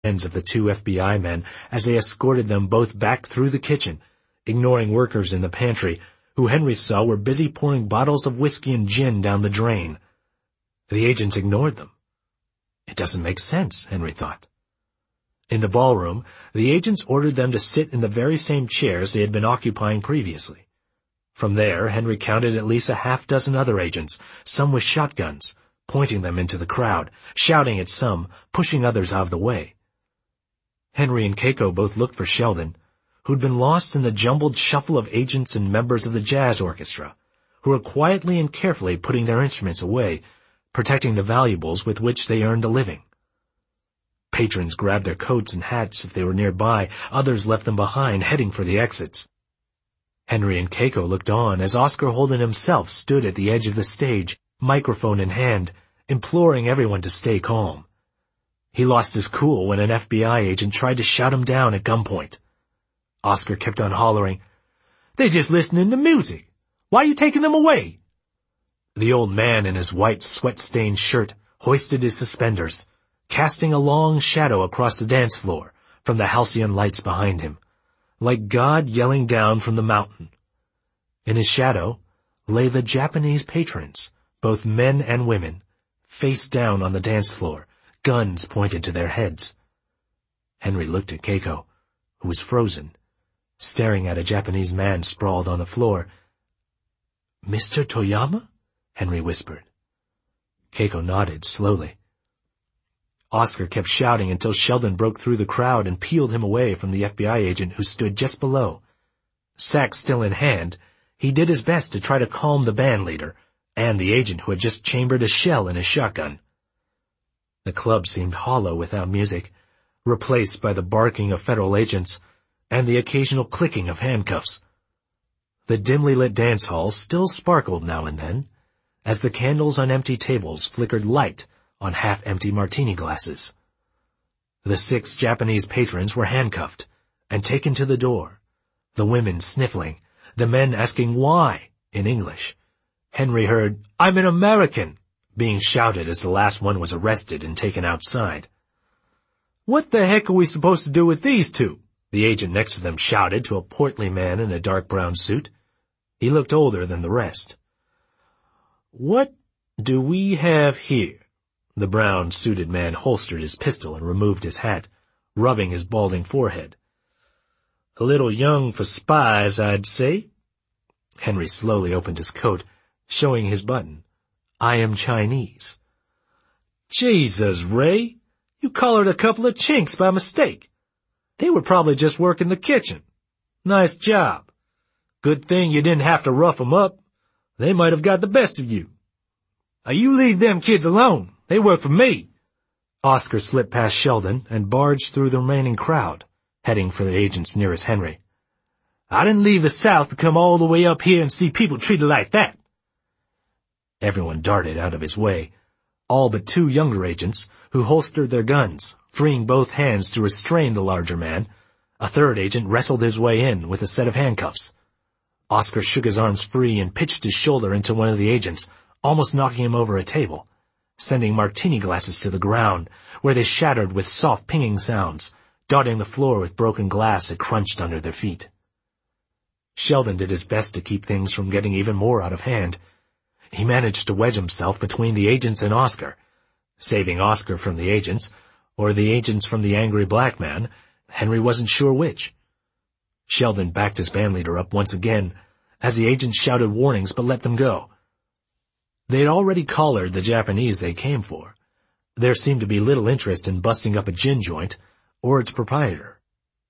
hands of the two FBI men as they escorted them both back through the kitchen, ignoring workers in the pantry, who Henry saw were busy pouring bottles of whiskey and gin down the drain. The agents ignored them. It doesn't make sense, Henry thought. In the ballroom, the agents ordered them to sit in the very same chairs they had been occupying previously. From there, Henry counted at least a half-dozen other agents, some with shotguns, pointing them into the crowd, shouting at some, pushing others out of the way. Henry and Keiko both looked for Sheldon, who'd been lost in the jumbled shuffle of agents and members of the jazz orchestra, who were quietly and carefully putting their instruments away, protecting the valuables with which they earned a living. Patrons grabbed their coats and hats if they were nearby, others left them behind, heading for the exits. Henry and Keiko looked on as Oscar Holden himself stood at the edge of the stage, microphone in hand, imploring everyone to stay calm. He lost his cool when an FBI agent tried to shut him down at gunpoint. Oscar kept on hollering, "They're just listening to music. Why are you taking them away?" The old man in his white sweat-stained shirt hoisted his suspenders, casting a long shadow across the dance floor from the halcyon lights behind him, like God yelling down from the mountain. In his shadow lay the Japanese patrons, both men and women, face down on the dance floor, guns pointed to their heads. Henry looked at Keiko, who was frozen, staring at a Japanese man sprawled on the floor. "Mr. Toyama?" Henry whispered. Keiko nodded slowly. Oscar kept shouting until Sheldon broke through the crowd and peeled him away from the FBI agent who stood just below. Sax still in hand, he did his best to try to calm the band leader and the agent who had just chambered a shell in his shotgun. The club seemed hollow without music, replaced by the barking of federal agents and the occasional clicking of handcuffs. The dimly lit dance hall still sparkled now and then, as the candles on empty tables flickered light on half-empty martini glasses. The 6 Japanese patrons were handcuffed and taken to the door, the women sniffling, the men asking why in English. Henry heard, "I'm an American," being shouted as the last one was arrested and taken outside. "What the heck are we supposed to do with these two?" the agent next to them shouted to a portly man in a dark brown suit. He looked older than the rest. "What do we have here?" The brown-suited man holstered his pistol and removed his hat, rubbing his balding forehead. "A little young for spies, I'd say." Henry slowly opened his coat, showing his button. "I am Chinese." "Jesus, Ray, you collared a couple of chinks by mistake. They were probably just working the kitchen. Nice job. Good thing you didn't have to rough 'em up. They might have got the best of you. You leave them kids alone. They work for me." Oscar slipped past Sheldon and barged through the remaining crowd, heading for the agents nearest Henry. "I didn't leave the South to come all the way up here and see people treated like that." Everyone darted out of his way, all but 2 younger agents who holstered their guns, freeing both hands to restrain the larger man. A 3rd agent wrestled his way in with a set of handcuffs. Oscar shook his arms free and pitched his shoulder into one of the agents, almost knocking him over a table, sending martini glasses to the ground, where they shattered with soft pinging sounds, dotting the floor with broken glass that crunched under their feet. Sheldon did his best to keep things from getting even more out of hand. He managed to wedge himself between the agents and Oscar, saving Oscar from the agents, or the agents from the angry black man. Henry wasn't sure which. Sheldon backed his bandleader up once again, as the agents shouted warnings but let them go. They had already collared the Japanese they came for. There seemed to be little interest in busting up a gin joint, or its proprietor.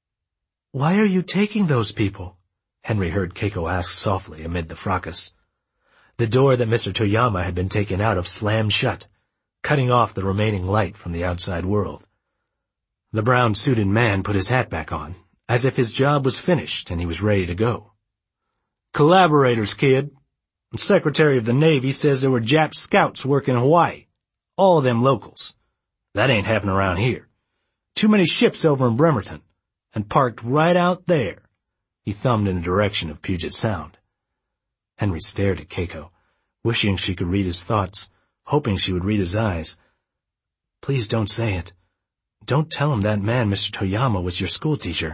"Why are you taking those people?" Henry heard Keiko ask softly amid the fracas. The door that Mr. Toyama had been taken out of slammed shut, cutting off the remaining light from the outside world. The brown-suited man put his hat back on, as if his job was finished and he was ready to go. "Collaborators, kid. The Secretary of the Navy says there were Jap scouts working in Hawaii. All of them locals. That ain't happening around here. Too many ships over in Bremerton, and parked right out there." He thumbed in the direction of Puget Sound. Henry stared at Keiko, wishing she could read his thoughts, hoping she would read his eyes. "Please don't say it. Don't tell him that man, Mr. Toyama, was your schoolteacher."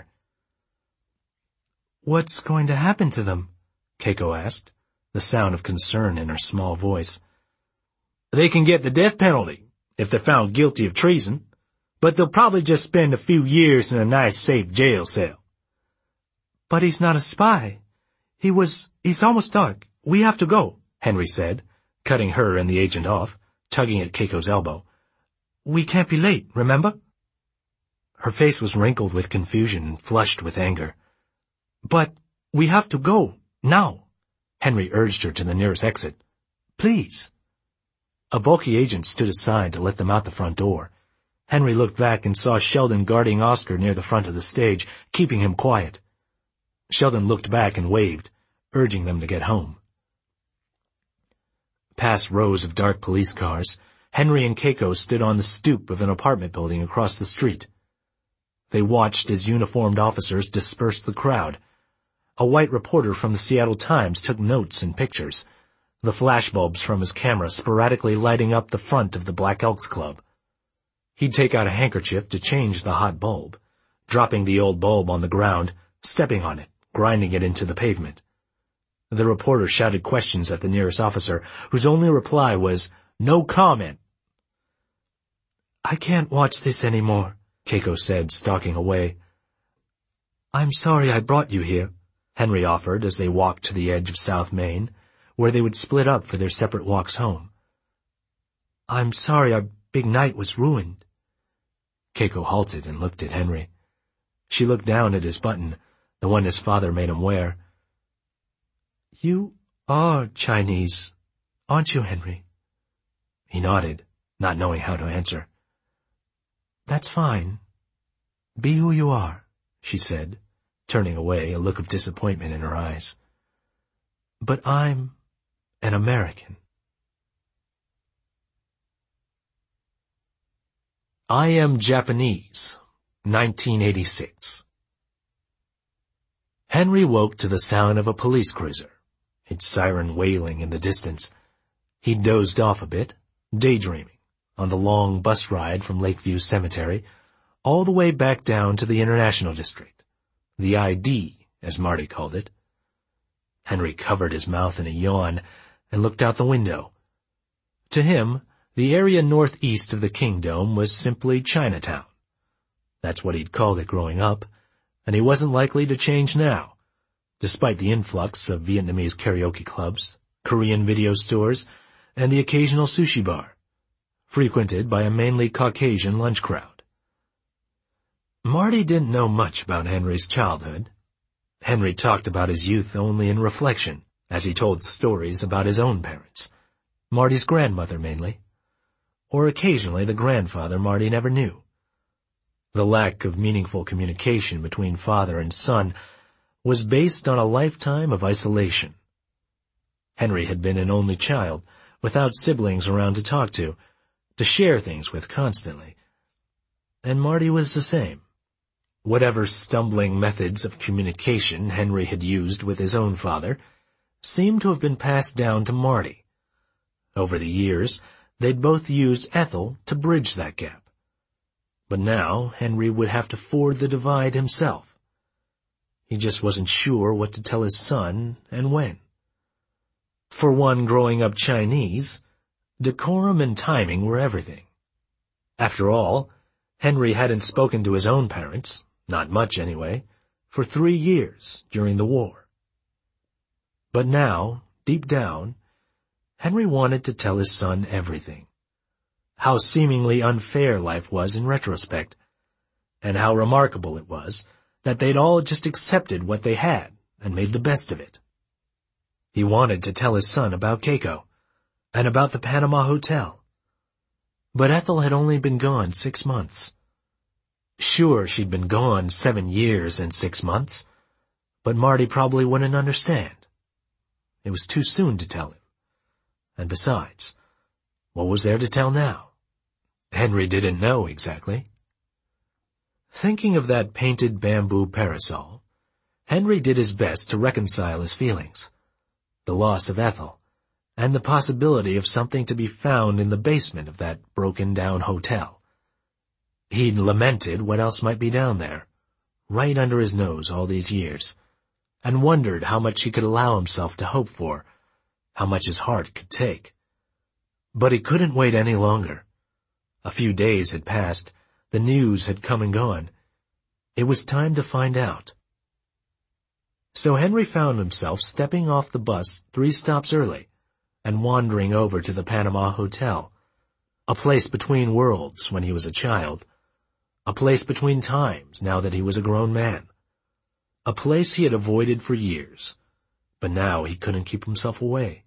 "What's going to happen to them?" Keiko asked, the sound of concern in her small voice. "They can get the death penalty if they're found guilty of treason, but they'll probably just spend a few years in a nice, safe jail cell." "But he's not a spy. He's almost dark. We have to go," Henry said, cutting her and the agent off, tugging at Keiko's elbow. "We can't be late, remember?" Her face was wrinkled with confusion and flushed with anger. "But we have to go, now," Henry urged her to the nearest exit. "Please." A bulky agent stood aside to let them out the front door. Henry looked back and saw Sheldon guarding Oscar near the front of the stage, keeping him quiet. Sheldon looked back and waved, urging them to get home. Past rows of dark police cars, Henry and Keiko stood on the stoop of an apartment building across the street. They watched as uniformed officers dispersed the crowd. A white reporter from the Seattle Times took notes and pictures, the flashbulbs from his camera sporadically lighting up the front of the Black Elks Club. He'd take out a handkerchief to change the hot bulb, dropping the old bulb on the ground, stepping on it, grinding it into the pavement. The reporter shouted questions at the nearest officer, whose only reply was, "No comment." "I can't watch this anymore," Keiko said, stalking away. "I'm sorry I brought you here," Henry offered as they walked to the edge of South Main, where they would split up for their separate walks home. "I'm sorry our big night was ruined." Keiko halted and looked at Henry. She looked down at his button, the one his father made him wear. "You are Chinese, aren't you, Henry?" He nodded, not knowing how to answer. "That's fine. Be who you are," she said, turning away, a look of disappointment in her eyes. "But I'm an American." I Am Japanese, 1986. Henry woke to the sound of a police cruiser, its siren wailing in the distance. He dozed off a bit, daydreaming, on the long bus ride from Lakeview Cemetery, all the way back down to the International District, the ID, as Marty called it. Henry covered his mouth in a yawn and looked out the window. To him, the area northeast of the Kingdome was simply Chinatown. That's what he'd called it growing up, and he wasn't likely to change now, despite the influx of Vietnamese karaoke clubs, Korean video stores, and the occasional sushi bar, frequented by a mainly Caucasian lunch crowd. Marty didn't know much about Henry's childhood. Henry talked about his youth only in reflection, as he told stories about his own parents, Marty's grandmother mainly, or occasionally the grandfather Marty never knew. The lack of meaningful communication between father and son was based on a lifetime of isolation. Henry had been an only child, without siblings around to talk to share things with constantly. And Marty was the same. Whatever stumbling methods of communication Henry had used with his own father seemed to have been passed down to Marty. Over the years, they'd both used Ethel to bridge that gap. But now Henry would have to ford the divide himself. He just wasn't sure what to tell his son and when. For one growing up Chinese, decorum and timing were everything. After all, Henry hadn't spoken to his own parents, not much anyway, for 3 years during the war. But now, deep down, Henry wanted to tell his son everything. How seemingly unfair life was in retrospect, and how remarkable it was that they'd all just accepted what they had and made the best of it. He wanted to tell his son about Keiko, and about the Panama Hotel. But Ethel had only been gone 6 months. Sure, she'd been gone 7 years and 6 months, but Marty probably wouldn't understand. It was too soon to tell him. And besides, what was there to tell now? Henry didn't know exactly. Thinking of that painted bamboo parasol, Henry did his best to reconcile his feelings, the loss of Ethel, and the possibility of something to be found in the basement of that broken-down hotel. He'd lamented what else might be down there, right under his nose all these years, and wondered how much he could allow himself to hope for, how much his heart could take. But he couldn't wait any longer. A few days had passed, the news had come and gone. It was time to find out. So Henry found himself stepping off the bus 3 stops early and wandering over to the Panama Hotel, a place between worlds when he was a child, a place between times now that he was a grown man, a place he had avoided for years, but now he couldn't keep himself away.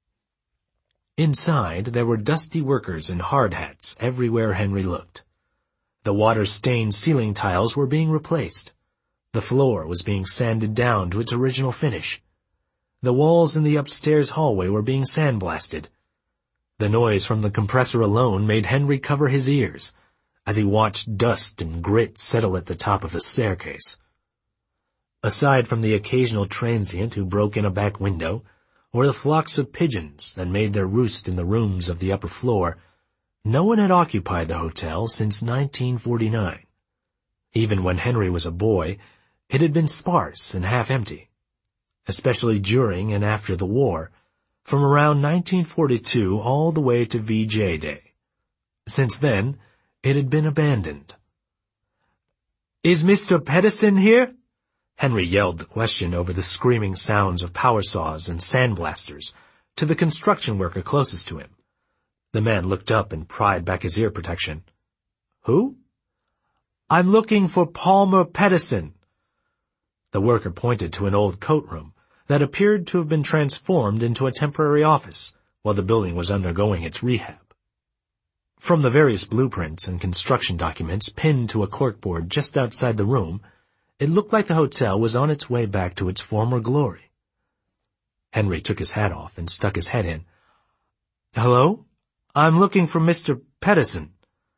Inside, there were dusty workers in hard hats everywhere Henry looked. The water-stained ceiling tiles were being replaced. The floor was being sanded down to its original finish. The walls in the upstairs hallway were being sandblasted. The noise from the compressor alone made Henry cover his ears as he watched dust and grit settle at the top of the staircase. Aside from the occasional transient who broke in a back window, or the flocks of pigeons that made their roost in the rooms of the upper floor, no one had occupied the hotel since 1949. Even when Henry was a boy, it had been sparse and half-empty, especially during and after the war, from around 1942 all the way to VJ Day. Since then, it had been abandoned. "Is Mr. Pedersen here?" Henry yelled the question over the screaming sounds of power saws and sandblasters to the construction worker closest to him. The man looked up and pried back his ear protection. "Who?" "I'm looking for Palmer Pedersen." The worker pointed to an old coat room that appeared to have been transformed into a temporary office while the building was undergoing its rehab. From the various blueprints and construction documents pinned to a corkboard just outside the room, it looked like the hotel was on its way back to its former glory. Henry took his hat off and stuck his head in. "Hello? I'm looking for Mr. Pedersen."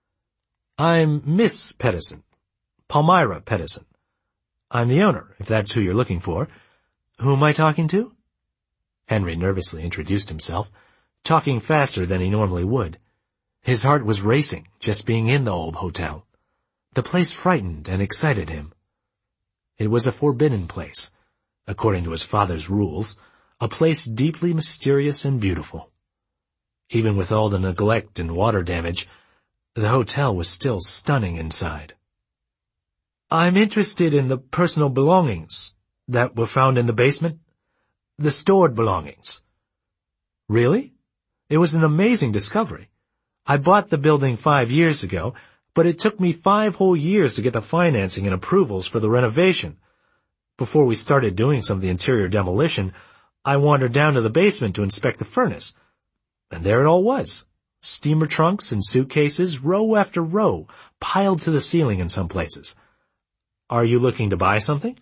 "I'm Miss Pedersen. Palmyra Pedersen. I'm the owner, if that's who you're looking for. Who am I talking to?" Henry nervously introduced himself, talking faster than he normally would. His heart was racing just being in the old hotel. The place frightened and excited him. It was a forbidden place, according to his father's rules, a place deeply mysterious and beautiful. Even with all the neglect and water damage, the hotel was still stunning inside. "I'm interested in the personal belongings that were found in the basement. The stored belongings." "Really? It was an amazing discovery. I bought the building 5 years ago, but it took me 5 whole years to get the financing and approvals for the renovation. Before we started doing some of the interior demolition, I wandered down to the basement to inspect the furnace. And there it all was. Steamer trunks and suitcases, row after row, piled to the ceiling in some places. Are you looking to buy something?"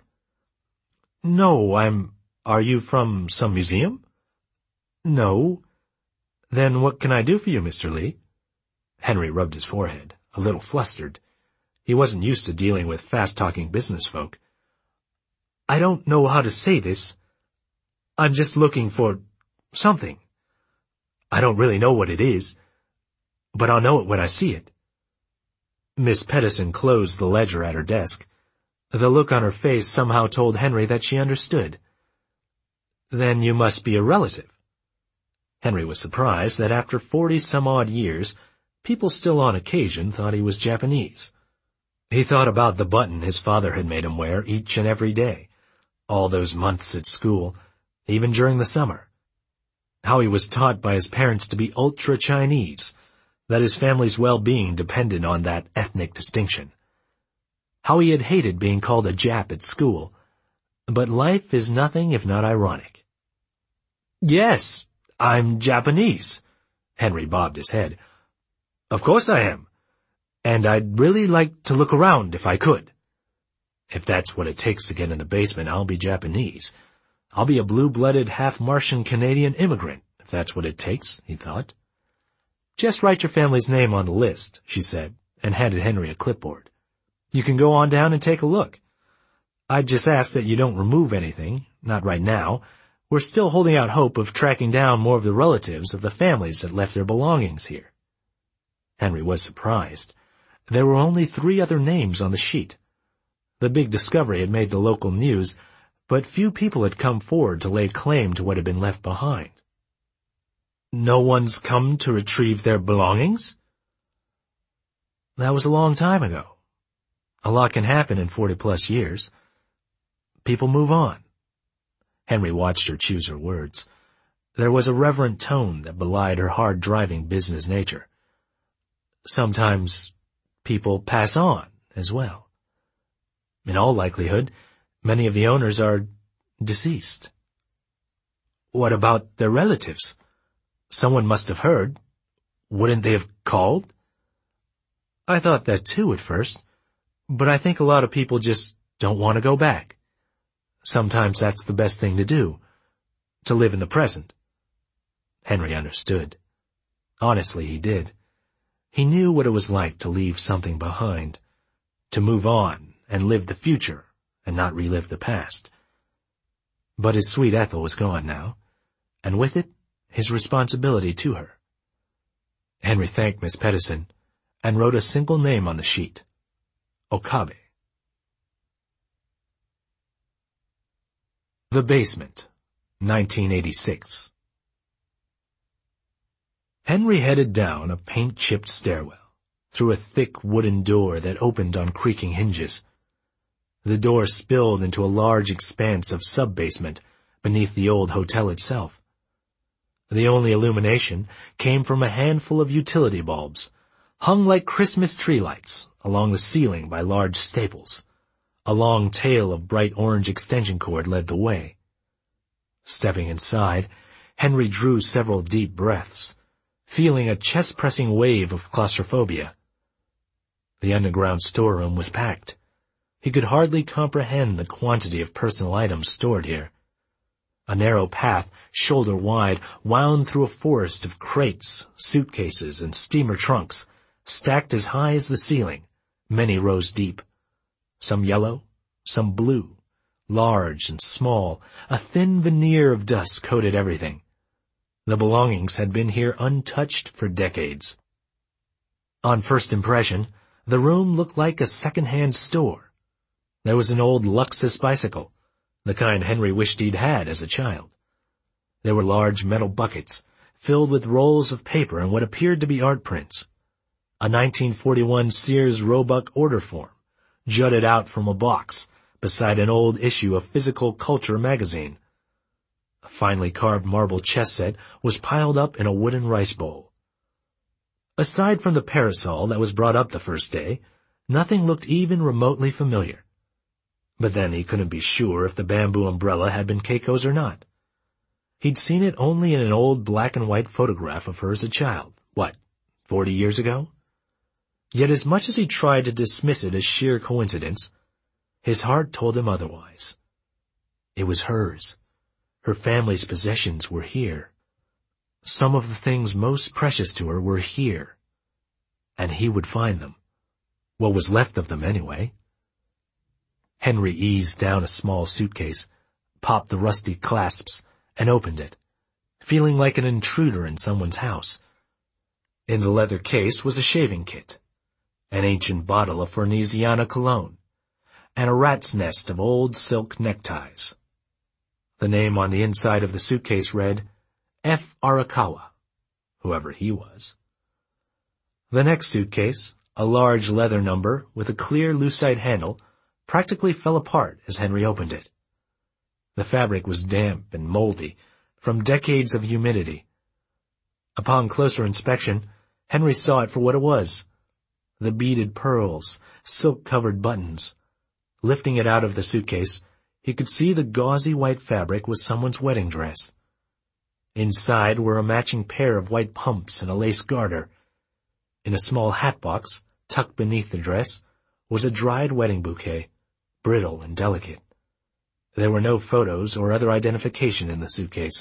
"No, Are you from some museum?" "No." "Then what can I do for you, Mr. Lee?" Henry rubbed his forehead, a little flustered. He wasn't used to dealing with fast-talking business folk. "I don't know how to say this. I'm just looking for something. I don't really know what it is, but I'll know it when I see it." Miss Pedersen closed the ledger at her desk. The look on her face somehow told Henry that she understood. "Then you must be a relative." Henry was surprised that after 40-some-odd years, people still on occasion thought he was Japanese. He thought about the button his father had made him wear each and every day, all those months at school, even during the summer. How he was taught by his parents to be ultra-Chinese, that his family's well-being depended on that ethnic distinction. How he had hated being called a Jap at school, but life is nothing if not ironic. "Yes, I'm Japanese." Henry bobbed his head. "Of course I am. And I'd really like to look around if I could. If that's what it takes to get in the basement, I'll be Japanese. I'll be a blue-blooded half-Martian Canadian immigrant, if that's what it takes," he thought. "Just write your family's name on the list," she said, and handed Henry a clipboard. "You can go on down and take a look. I'd just ask that you don't remove anything, not right now. We're still holding out hope of tracking down more of the relatives of the families that left their belongings here." Henry was surprised. There were only 3 other names on the sheet. The big discovery had made the local news, but few people had come forward to lay claim to what had been left behind. No one's come to retrieve their belongings? That was a long time ago. A lot can happen in 40-plus years. People move on. Henry watched her choose her words. There was a reverent tone that belied her hard-driving business nature. Sometimes people pass on as well. In all likelihood, many of the owners are deceased. What about their relatives? Someone must have heard. Wouldn't they have called? I thought that too at first, but I think a lot of people just don't want to go back. Sometimes that's the best thing to do, to live in the present. Henry understood. Honestly, he did. He knew what it was like to leave something behind, to move on and live the future and not relive the past. But his sweet Ethel was gone now, and with it, his responsibility to her. Henry thanked Miss Pettison and wrote a single name on the sheet. Okabe. The Basement, 1986. Henry headed down a paint-chipped stairwell, through a thick wooden door that opened on creaking hinges. The door spilled into a large expanse of sub-basement beneath the old hotel itself. The only illumination came from a handful of utility bulbs, hung like Christmas tree lights along the ceiling by large staples. A long tail of bright orange extension cord led the way. Stepping inside, Henry drew several deep breaths, feeling a chest-pressing wave of claustrophobia. The underground storeroom was packed. He could hardly comprehend the quantity of personal items stored here. A narrow path, shoulder-wide, wound through a forest of crates, suitcases, and steamer trunks, stacked as high as the ceiling, many rows deep. Some yellow, some blue, large and small, a thin veneer of dust coated everything. The belongings had been here untouched for decades. On first impression, the room looked like a second-hand store. There was an old Luxus bicycle, the kind Henry wished he'd had as a child. There were large metal buckets, filled with rolls of paper and what appeared to be art prints. A 1941 Sears Roebuck order form jutted out from a box beside an old issue of Physical Culture magazine. A finely carved marble chess set was piled up in a wooden rice bowl. Aside from the parasol that was brought up the first day, nothing looked even remotely familiar. But then he couldn't be sure if the bamboo umbrella had been Keiko's or not. He'd seen it only in an old black-and-white photograph of her as a child, 40 years ago? Yet as much as he tried to dismiss it as sheer coincidence, his heart told him otherwise. It was hers. Her family's possessions were here. Some of the things most precious to her were here. And he would find them. What was left of them, anyway. Henry eased down a small suitcase, popped the rusty clasps, and opened it, feeling like an intruder in someone's house. In the leather case was a shaving kit, an ancient bottle of Farnesiana cologne, and a rat's nest of old silk neckties. The name on the inside of the suitcase read, F. Arakawa, whoever he was. The next suitcase, a large leather number with a clear lucite handle, practically fell apart as Henry opened it. The fabric was damp and moldy from decades of humidity. Upon closer inspection, Henry saw it for what it was. The beaded pearls, silk-covered buttons. Lifting it out of the suitcase, he could see the gauzy white fabric was someone's wedding dress. Inside were a matching pair of white pumps and a lace garter. In a small hat box, tucked beneath the dress, was a dried wedding bouquet, brittle and delicate. There were no photos or other identification in the suitcase.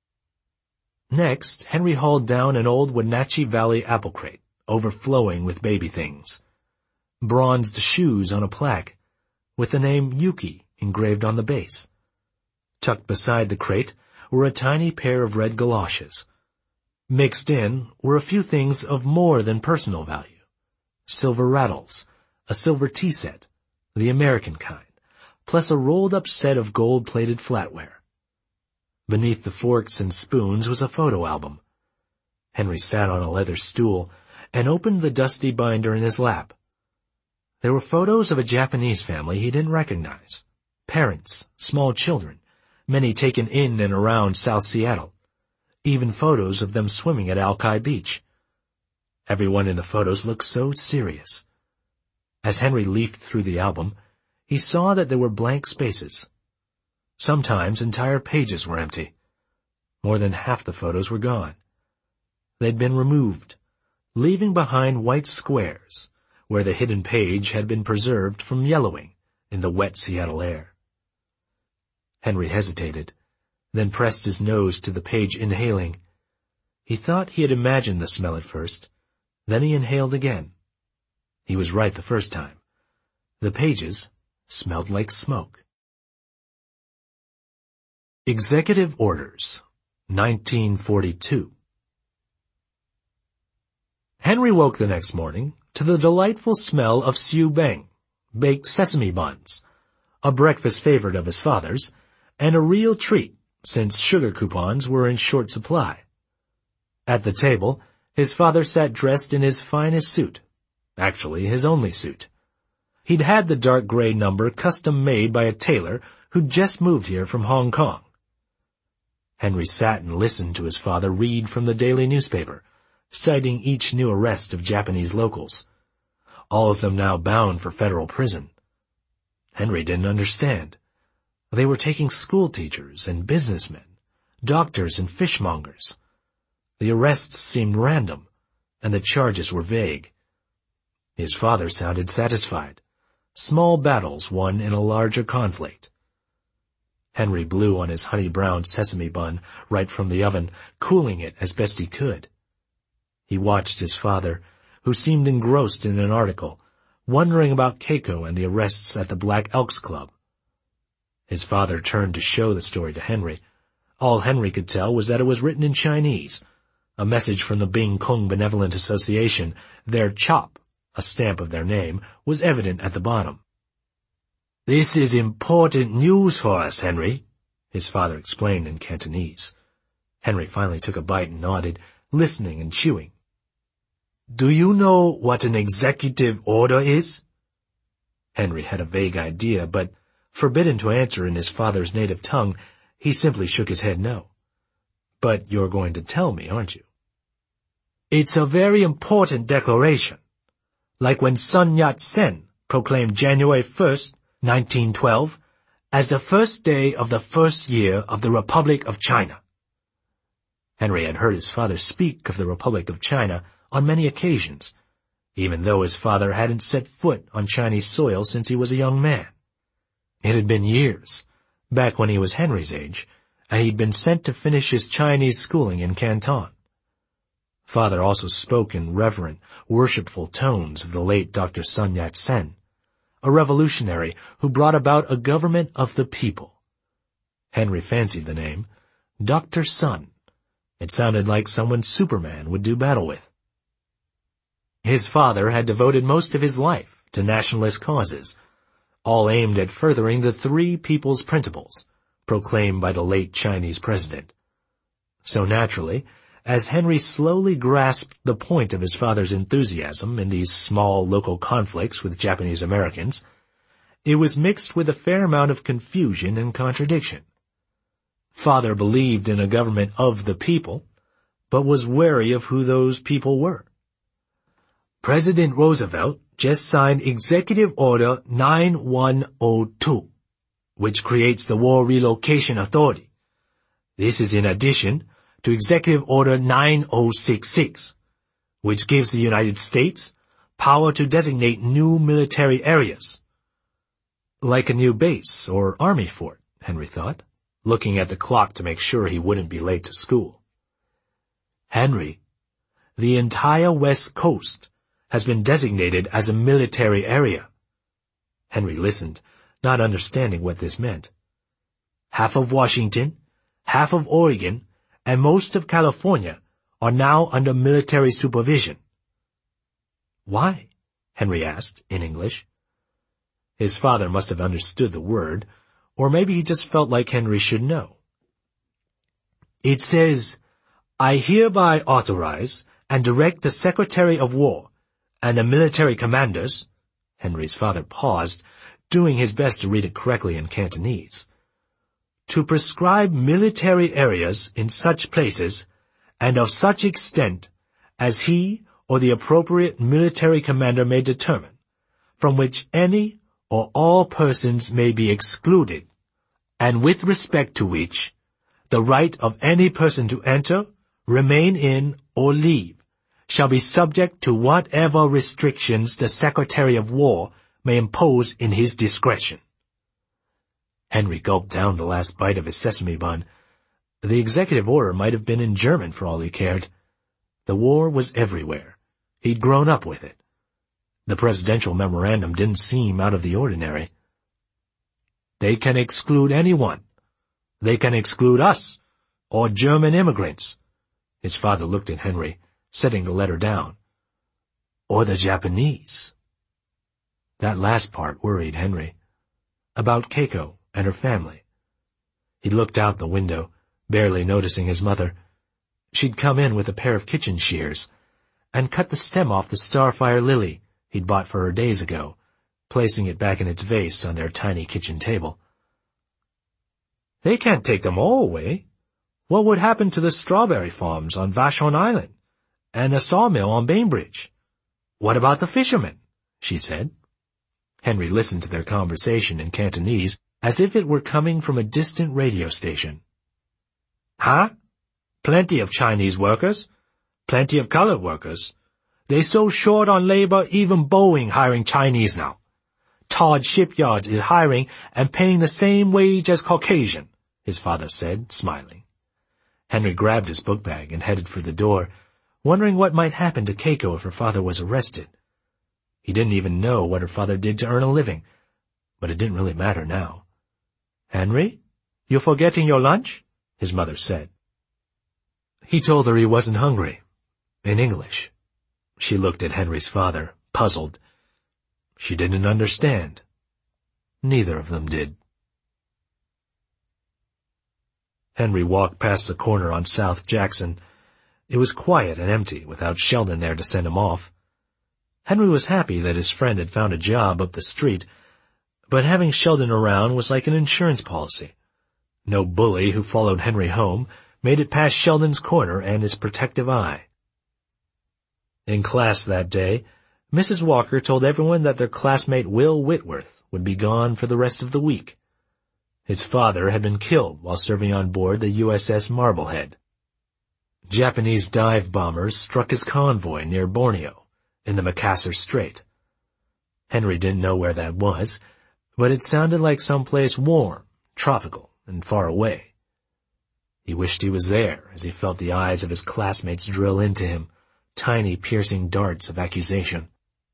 Next, Henry hauled down an old Wenatchee Valley apple crate, overflowing with baby things. Bronzed shoes on a plaque, with the name Yuki engraved on the base. Tucked beside the crate were a tiny pair of red galoshes. Mixed in were a few things of more than personal value. silver rattles, a silver tea set, the American kind, plus a rolled-up set of gold-plated flatware. Beneath the forks and spoons was a photo album. Henry sat on a leather stool and opened the dusty binder in his lap. There were photos of a Japanese family he didn't recognize. Parents, small children, many taken in and around South Seattle. Even photos of them swimming at Alki Beach. Everyone in the photos looked so serious. As Henry leafed through the album, he saw that there were blank spaces. Sometimes entire pages were empty. More than half the photos were gone. They'd been removed, leaving behind white squares, where the hidden page had been preserved from yellowing in the wet Seattle air. Henry hesitated, then pressed his nose to the page, inhaling. He thought he had imagined the smell at first. Then he inhaled again. He was right the first time. The pages smelled like smoke. Executive Orders, 1942. Henry woke the next morning to the delightful smell of siu beng, baked sesame buns, a breakfast favorite of his father's, and a real treat since sugar coupons were in short supply. At the table, his father sat dressed in his finest suit, actually his only suit. He'd had the dark gray number custom-made by a tailor who'd just moved here from Hong Kong. Henry sat and listened to his father read from the daily newspaper, citing each new arrest of Japanese locals, all of them now bound for federal prison. Henry didn't understand. They were taking school teachers and businessmen, doctors and fishmongers. The arrests seemed random, and the charges were vague. His father sounded satisfied. Small battles won in a larger conflict. Henry blew on his honey-browned sesame bun right from the oven, cooling it as best he could. He watched his father, who seemed engrossed in an article, wondering about Keiko and the arrests at the Black Elks Club. His father turned to show the story to Henry. All Henry could tell was that it was written in Chinese. A message from the Bing Kung Benevolent Association, their CHOP, a stamp of their name, was evident at the bottom. "This is important news for us, Henry," his father explained in Cantonese. Henry finally took a bite and nodded, listening and chewing. "Do you know what an executive order is?" Henry had a vague idea, but, forbidden to answer in his father's native tongue, he simply shook his head no. "But you're going to tell me, aren't you?" "It's a very important declaration. Like when Sun Yat-sen proclaimed January 1st, 1912, as the first day of the first year of the Republic of China." Henry had heard his father speak of the Republic of China on many occasions, even though his father hadn't set foot on Chinese soil since he was a young man. It had been years, back when he was Henry's age, and he'd been sent to finish his Chinese schooling in Canton. Father also spoke in reverent, worshipful tones of the late Dr. Sun Yat-sen, a revolutionary who brought about a government of the people. Henry fancied the name, Dr. Sun. It sounded like someone Superman would do battle with. His father had devoted most of his life to nationalist causes, all aimed at furthering the three people's principles, proclaimed by the late Chinese president. So naturally, as Henry slowly grasped the point of his father's enthusiasm in these small local conflicts with Japanese Americans, it was mixed with a fair amount of confusion and contradiction. Father believed in a government of the people, but was wary of who those people were. President Roosevelt just signed Executive Order 9102, which creates the War Relocation Authority. This is in addition to Executive Order 9066, which gives the United States power to designate new military areas. Like a new base or army fort, Henry thought, looking at the clock to make sure he wouldn't be late to school. Henry, the entire West Coast has been designated as a military area. Henry listened, not understanding what this meant. Half of Washington, half of Oregon, and most of California are now under military supervision. Why? Henry asked, in English. His father must have understood the word, or maybe he just felt like Henry should know. It says, I hereby authorize and direct the Secretary of War and the military commanders. Henry's father paused, doing his best to read it correctly in Cantonese. To prescribe military areas in such places and of such extent as he or the appropriate military commander may determine, from which any or all persons may be excluded, and with respect to which the right of any person to enter, remain in, or leave shall be subject to whatever restrictions the Secretary of War may impose in his discretion. Henry gulped down the last bite of his sesame bun. The executive order might have been in German for all he cared. The war was everywhere. He'd grown up with it. The presidential memorandum didn't seem out of the ordinary. They can exclude anyone. They can exclude us, or German immigrants. His father looked at Henry, setting the letter down. Or the Japanese. That last part worried Henry. About Keiko and her family. He looked out the window, barely noticing his mother. She'd come in with a pair of kitchen shears and cut the stem off the starfire lily he'd bought for her days ago, placing it back in its vase on their tiny kitchen table. They can't take them all away. What would happen to the strawberry farms on Vashon Island and the sawmill on Bainbridge? What about the fishermen? She said. Henry listened to their conversation in Cantonese as if it were coming from a distant radio station. Huh? Plenty of Chinese workers. Plenty of colored workers. They're so short on labor, even Boeing hiring Chinese now. Todd Shipyards is hiring and paying the same wage as Caucasian, his father said, smiling. Henry grabbed his book bag and headed for the door, wondering what might happen to Keiko if her father was arrested. He didn't even know what her father did to earn a living, but it didn't really matter now. Henry, you forgetting your lunch? His mother said. He told her he wasn't hungry, in English. She looked at Henry's father, puzzled. She didn't understand. Neither of them did. Henry walked past the corner on South Jackson. It was quiet and empty without Sheldon there to send him off. Henry was happy that his friend had found a job up the street, but having Sheldon around was like an insurance policy. No bully who followed Henry home made it past Sheldon's corner and his protective eye. In class that day, Mrs. Walker told everyone that their classmate Will Whitworth would be gone for the rest of the week. His father had been killed while serving on board the USS Marblehead. Japanese dive bombers struck his convoy near Borneo, in the Makassar Strait. Henry didn't know where that was, but it sounded like someplace warm, tropical, and far away. He wished he was there as he felt the eyes of his classmates drill into him, tiny piercing darts of accusation.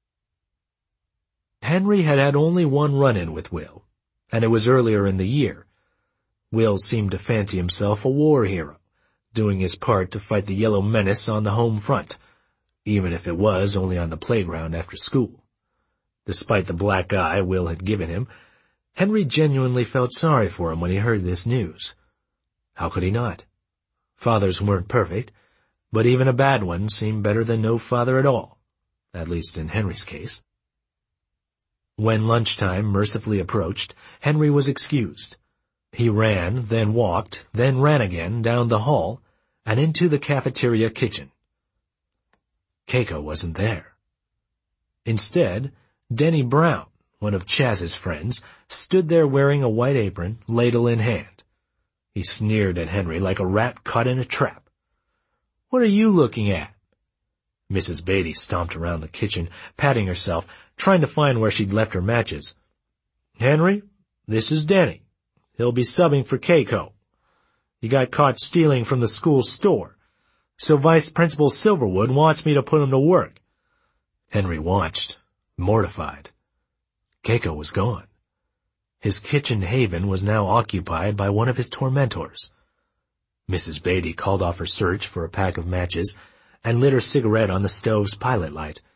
Henry had had only one run-in with Will, and it was earlier in the year. Will seemed to fancy himself a war hero, doing his part to fight the Yellow Menace on the home front, even if it was only on the playground after school. Despite the black eye Will had given him, Henry genuinely felt sorry for him when he heard this news. How could he not? Fathers weren't perfect, but even a bad one seemed better than no father at all, at least in Henry's case. When lunchtime mercifully approached, Henry was excused. He ran, then walked, then ran again down the hall and into the cafeteria kitchen. Keiko wasn't there. Instead, Denny Brown, one of Chaz's friends, stood there wearing a white apron, ladle in hand. He sneered at Henry like a rat caught in a trap. "What are you looking at?" Mrs. Beatty stomped around the kitchen, patting herself, trying to find where she'd left her matches. "Henry, this is Denny. He'll be subbing for Keiko. He got caught stealing from the school store, so Vice Principal Silverwood wants me to put him to work." Henry watched, mortified. Keiko was gone. His kitchen haven was now occupied by one of his tormentors. Mrs. Beatty called off her search for a pack of matches and lit her cigarette on the stove's pilot light.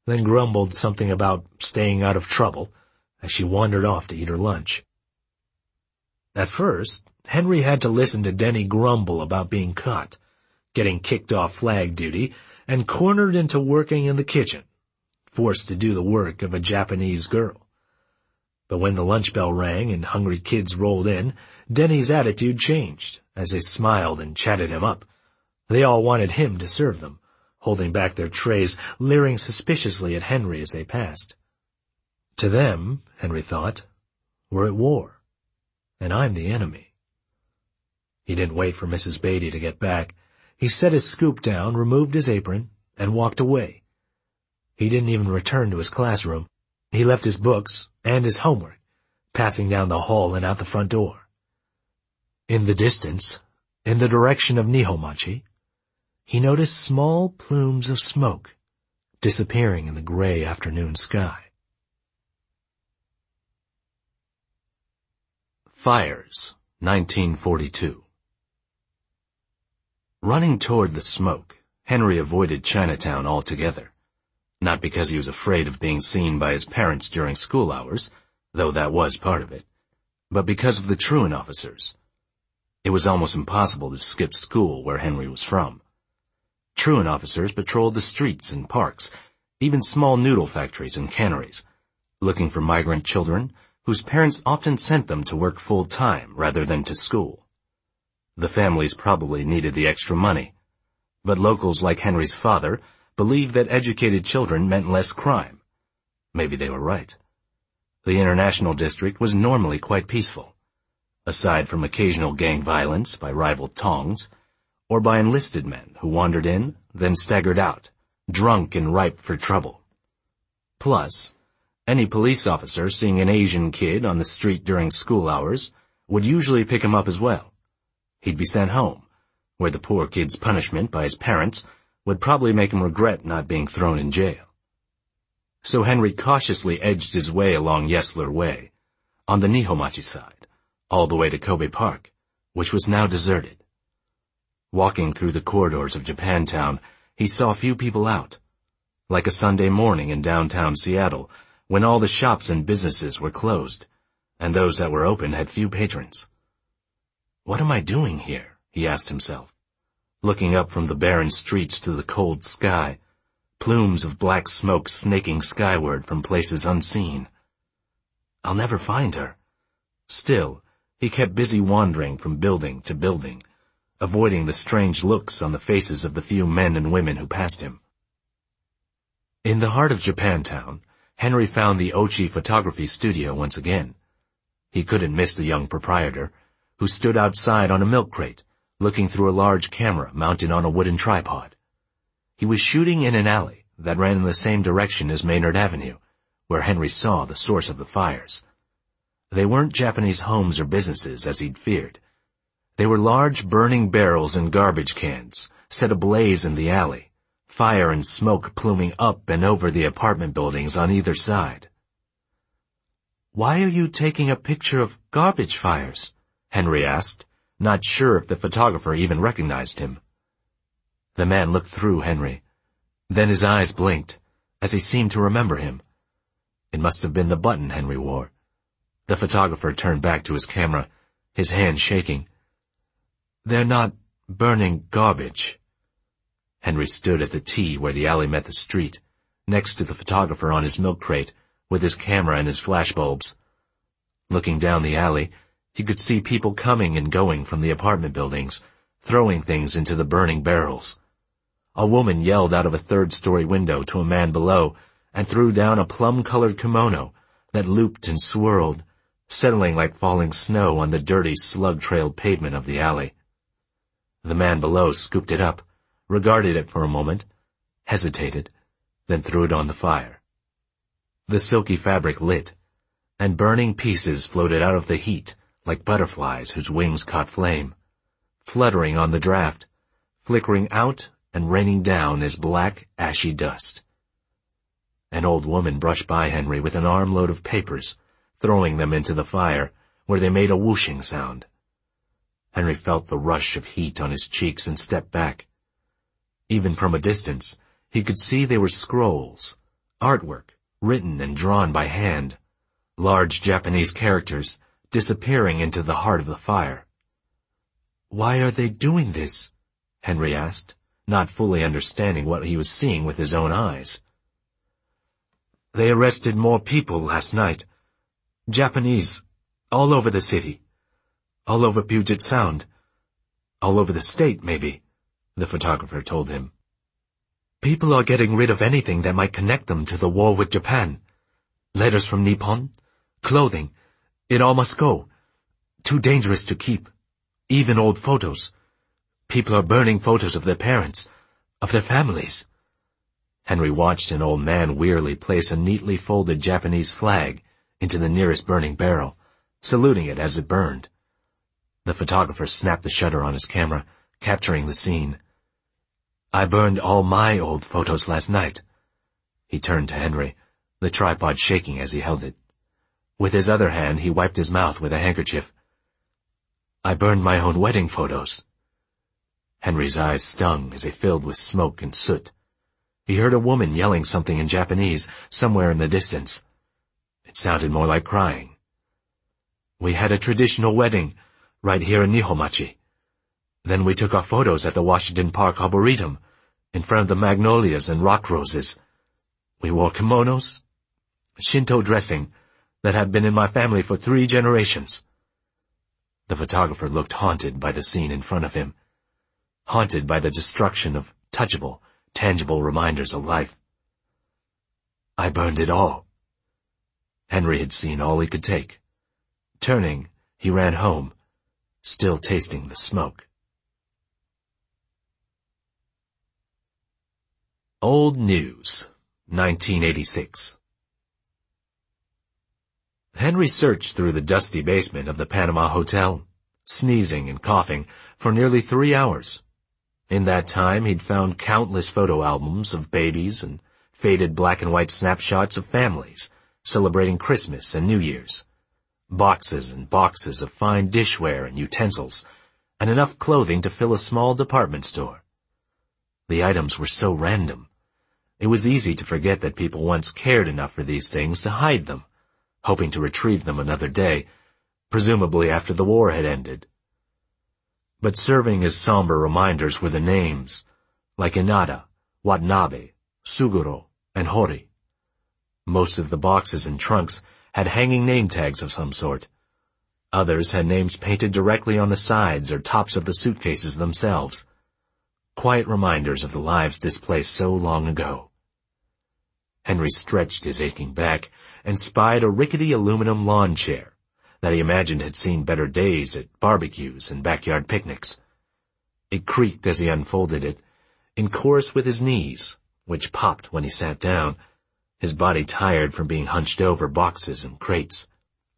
then grumbled something about staying out of trouble as she wandered off to eat her lunch. At first, Henry had to listen to Denny grumble about being caught, getting kicked off flag duty, and cornered into working in the kitchen, forced to do the work of a Japanese girl. But when the lunch bell rang and hungry kids rolled in, Denny's attitude changed as they smiled and chatted him up. They all wanted him to serve them, holding back their trays, leering suspiciously at Henry as they passed. To them, Henry thought, we're at war, and I'm the enemy. He didn't wait for Mrs. Beatty to get back. He set his scoop down, removed his apron, and walked away. He didn't even return to his classroom. He left his books and his homework, passing down the hall and out the front door. In the distance, in the direction of Nihomachi, he noticed small plumes of smoke disappearing in the gray afternoon sky. Fires, 1942. Running toward the smoke, Henry avoided Chinatown altogether. Not because he was afraid of being seen by his parents during school hours, though that was part of it, but because of the truant officers. It was almost impossible to skip school where Henry was from. Truant officers patrolled the streets and parks, even small noodle factories and canneries, looking for migrant children whose parents often sent them to work full-time rather than to school. The families probably needed the extra money, but locals like Henry's father believed that educated children meant less crime. Maybe they were right. The International District was normally quite peaceful, aside from occasional gang violence by rival tongs, or by enlisted men who wandered in, then staggered out, drunk and ripe for trouble. Plus, any police officer seeing an Asian kid on the street during school hours would usually pick him up as well. He'd be sent home, where the poor kid's punishment by his parents would probably make him regret not being thrown in jail. So Henry cautiously edged his way along Yesler Way, on the Nihomachi side, all the way to Kobe Park, which was now deserted. Walking through the corridors of Japantown, he saw few people out, like a Sunday morning in downtown Seattle, when all the shops and businesses were closed, and those that were open had few patrons. What am I doing here? He asked himself, looking up from the barren streets to the cold sky, plumes of black smoke snaking skyward from places unseen. I'll never find her. Still, he kept busy wandering from building to building, avoiding the strange looks on the faces of the few men and women who passed him. In the heart of Japantown, Henry found the Ochi photography studio once again. He couldn't miss the young proprietor, who stood outside on a milk crate, looking through a large camera mounted on a wooden tripod. He was shooting in an alley that ran in the same direction as Maynard Avenue, where Henry saw the source of the fires. They weren't Japanese homes or businesses, as he'd feared. They were large burning barrels and garbage cans, set ablaze in the alley, fire and smoke pluming up and over the apartment buildings on either side. "Why are you taking a picture of garbage fires?" Henry asked, not sure if the photographer even recognized him. The man looked through Henry. Then his eyes blinked, as he seemed to remember him. It must have been the button Henry wore. The photographer turned back to his camera, his hand shaking. "They're not burning garbage." Henry stood at the T where the alley met the street, next to the photographer on his milk crate, with his camera and his flashbulbs. Looking down the alley, he could see people coming and going from the apartment buildings, throwing things into the burning barrels. A woman yelled out of a third-story window to a man below and threw down a plum-colored kimono that looped and swirled, settling like falling snow on the dirty, slug-trailed pavement of the alley. The man below scooped it up, regarded it for a moment, hesitated, then threw it on the fire. The silky fabric lit, and burning pieces floated out of the heat like butterflies whose wings caught flame, fluttering on the draft, flickering out and raining down as black, ashy dust. An old woman brushed by Henry with an armload of papers, throwing them into the fire, where they made a whooshing sound. Henry felt the rush of heat on his cheeks and stepped back. Even from a distance, he could see they were scrolls, Artwork, written and drawn by hand. Large Japanese characters, disappearing into the heart of the fire. "Why are they doing this?" Henry asked, not fully understanding what he was seeing with his own eyes. "They arrested more people last night. Japanese, all over the city. All over Puget Sound. All over the state, maybe," the photographer told him. "People are getting rid of anything that might connect them to the war with Japan. Letters from Nippon, clothing, it all must go. Too dangerous to keep. Even old photos. People are burning photos of their parents, of their families." Henry watched an old man wearily place a neatly folded Japanese flag into the nearest burning barrel, saluting it as it burned. The photographer snapped the shutter on his camera, capturing the scene. "I burned all my old photos last night." He turned to Henry, the tripod shaking as he held it. With his other hand, he wiped his mouth with a handkerchief. "I burned my own wedding photos." Henry's eyes stung as they filled with smoke and soot. He heard a woman yelling something in Japanese somewhere in the distance. It sounded more like crying. "We had a traditional wedding right here in Nihomachi. Then we took our photos at the Washington Park Arboretum, in front of the magnolias and rock roses. We wore kimonos, Shinto dressing, that had been in my family for 3 generations. The photographer looked haunted by the scene in front of him, haunted by the destruction of touchable, tangible reminders of life. "I burned it all." Henry had seen all he could take. Turning, he ran home, still tasting the smoke. Old News, 1986. Henry searched through the dusty basement of the Panama Hotel, sneezing and coughing, for nearly 3 hours. In that time, he'd found countless photo albums of babies and faded black and white snapshots of families celebrating Christmas and New Year's, boxes and boxes of fine dishware and utensils, and enough clothing to fill a small department store. The items were so random. It was easy to forget that people once cared enough for these things to hide them, hoping to retrieve them another day, presumably after the war had ended. But serving as somber reminders were the names, like Inada, Watanabe, Suguro, and Hori. Most of the boxes and trunks had hanging name tags of some sort. Others had names painted directly on the sides or tops of the suitcases themselves. Quiet reminders of the lives displaced so long ago. Henry stretched his aching back and spied a rickety aluminum lawn chair that he imagined had seen better days at barbecues and backyard picnics. It creaked as he unfolded it, in chorus with his knees, which popped when he sat down, his body tired from being hunched over boxes and crates.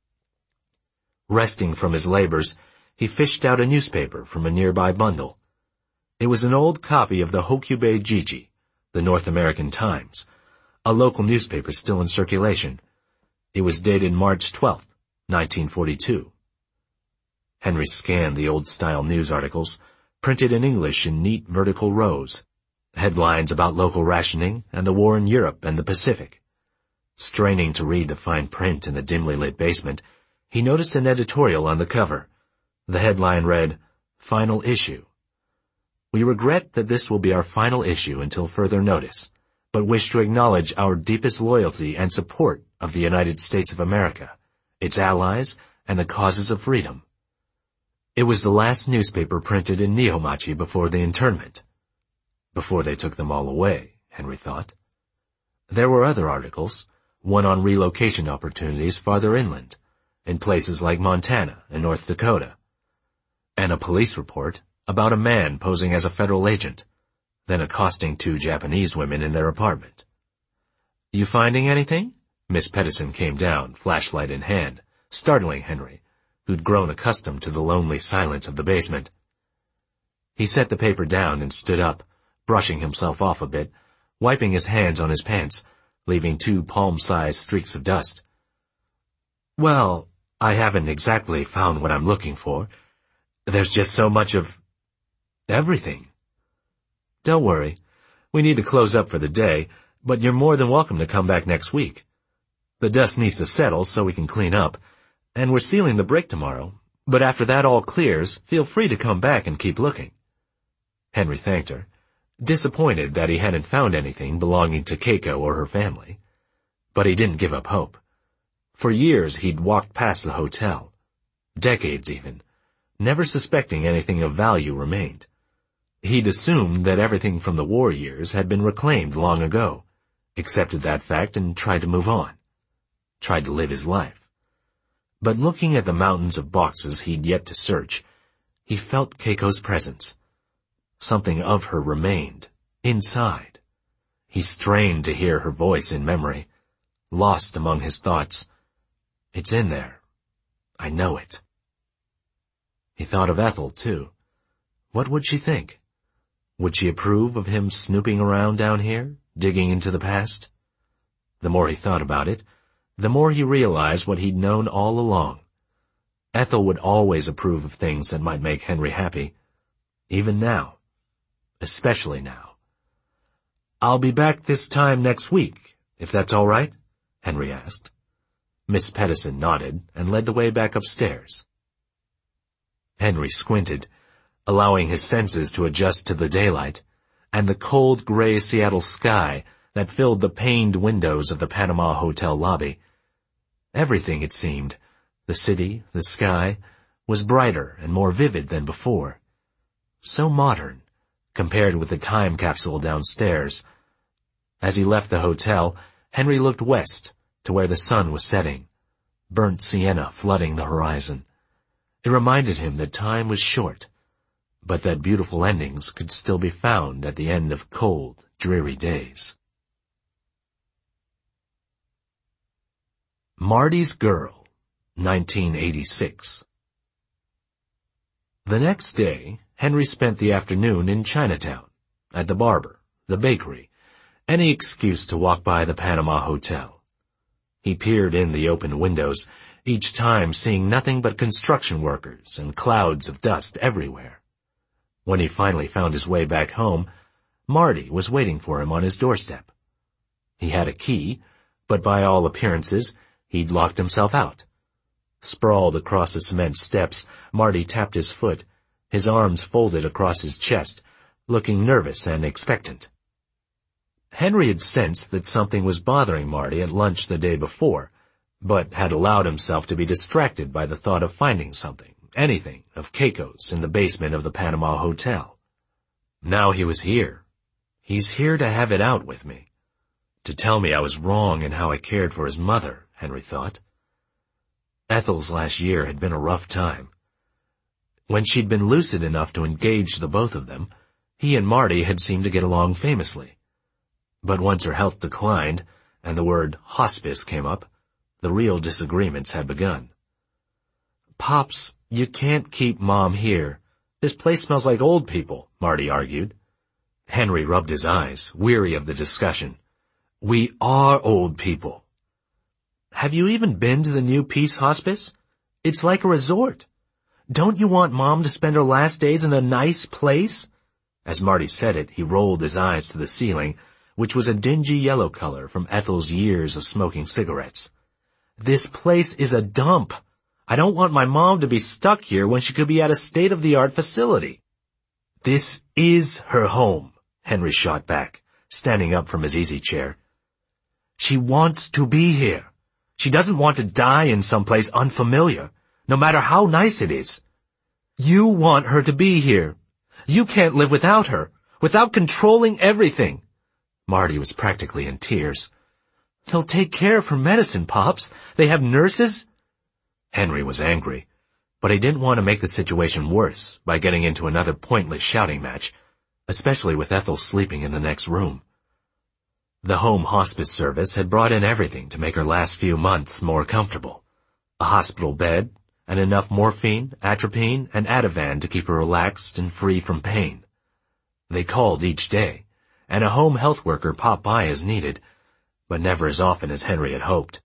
Resting from his labors, he fished out a newspaper from a nearby bundle. It was an old copy of the Hokubei Jiji, the North American Times, a local newspaper still in circulation. It was dated March 12th, 1942. Henry scanned the old-style news articles, printed in English in neat vertical rows, headlines about local rationing and the war in Europe and the Pacific. Straining to read the fine print in the dimly lit basement, he noticed an editorial on the cover. The headline read, "Final Issue. We regret that this will be our final issue until further notice, but wish to acknowledge our deepest loyalty and support of the United States of America, its allies, and the causes of freedom." It was the last newspaper printed in Nihomachi before the internment. Before they took them all away, Henry thought. There were other articles, one on relocation opportunities farther inland, in places like Montana and North Dakota, and a police report about a man posing as a federal agent, then accosting 2 Japanese women in their apartment. "You finding anything?" Miss Pettison came down, flashlight in hand, startling Henry, who'd grown accustomed to the lonely silence of the basement. He set the paper down and stood up, brushing himself off a bit, wiping his hands on his pants, leaving 2 palm-sized streaks of dust. "Well, I haven't exactly found what I'm looking for. There's just so much of everything." "Don't worry. We need to close up for the day, but you're more than welcome to come back next week. The dust needs to settle so we can clean up, and we're sealing the break tomorrow, but after that all clears, feel free to come back and keep looking." Henry thanked her, disappointed that he hadn't found anything belonging to Keiko or her family. But he didn't give up hope. For years he'd walked past the hotel, decades even, never suspecting anything of value remained. He'd assumed that everything from the war years had been reclaimed long ago, accepted that fact and tried to move on, tried to live his life. But looking at the mountains of boxes he'd yet to search, he felt Keiko's presence. Something of her remained, inside. He strained to hear her voice in memory, lost among his thoughts. "It's in there. I know it." He thought of Ethel, too. What would she think? Would she approve of him snooping around down here, digging into the past? The more he thought about it, the more he realized what he'd known all along. Ethel would always approve of things that might make Henry happy, even now, especially now. "I'll be back this time next week, if that's all right?" Henry asked. Miss Pedersen nodded and led the way back upstairs. Henry squinted, allowing his senses to adjust to the daylight and the cold gray Seattle sky that filled the paned windows of the Panama Hotel lobby. Everything, it seemed, the city, the sky, was brighter and more vivid than before. So modern, compared with the time capsule downstairs. As he left the hotel, Henry looked west to where the sun was setting, burnt sienna flooding the horizon. It reminded him that time was short, but that beautiful endings could still be found at the end of cold, dreary days. Marty's Girl, 1986. The next day, Henry spent the afternoon in Chinatown, at the barber, the bakery, any excuse to walk by the Panama Hotel. He peered in the open windows, each time seeing nothing but construction workers and clouds of dust everywhere. When he finally found his way back home, Marty was waiting for him on his doorstep. He had a key, but by all appearances, he'd locked himself out. Sprawled across the cement steps, Marty tapped his foot, his arms folded across his chest, looking nervous and expectant. Henry had sensed that something was bothering Marty at lunch the day before, but had allowed himself to be distracted by the thought of finding something, anything, of Keiko's in the basement of the Panama Hotel. Now he was here. He's here to have it out with me. To tell me I was wrong in how I cared for his mother, Henry thought. Ethel's last year had been a rough time. When she'd been lucid enough to engage the both of them, he and Marty had seemed to get along famously. But once her health declined, and the word hospice came up, the real disagreements had begun. "Pops, you can't keep Mom here. This place smells like old people," Marty argued. Henry rubbed his eyes, weary of the discussion. "We are old people." "Have you even been to the new Peace Hospice? It's like a resort. Don't you want Mom to spend her last days in a nice place?" As Marty said it, he rolled his eyes to the ceiling, which was a dingy yellow color from Ethel's years of smoking cigarettes. "This place is a dump. I don't want my mom to be stuck here when she could be at a state-of-the-art facility." "This is her home," Henry shot back, standing up from his easy chair. "She wants to be here. She doesn't want to die in someplace unfamiliar, no matter how nice it is. You want her to be here. You can't live without her, without controlling everything." Marty was practically in tears. "They'll take care of her medicine, Pops. They have nurses." Henry was angry, but he didn't want to make the situation worse by getting into another pointless shouting match, especially with Ethel sleeping in the next room. The home hospice service had brought in everything to make her last few months more comfortable. A hospital bed, and enough morphine, atropine, and Ativan to keep her relaxed and free from pain. They called each day, and a home health worker popped by as needed, but never as often as Henry had hoped.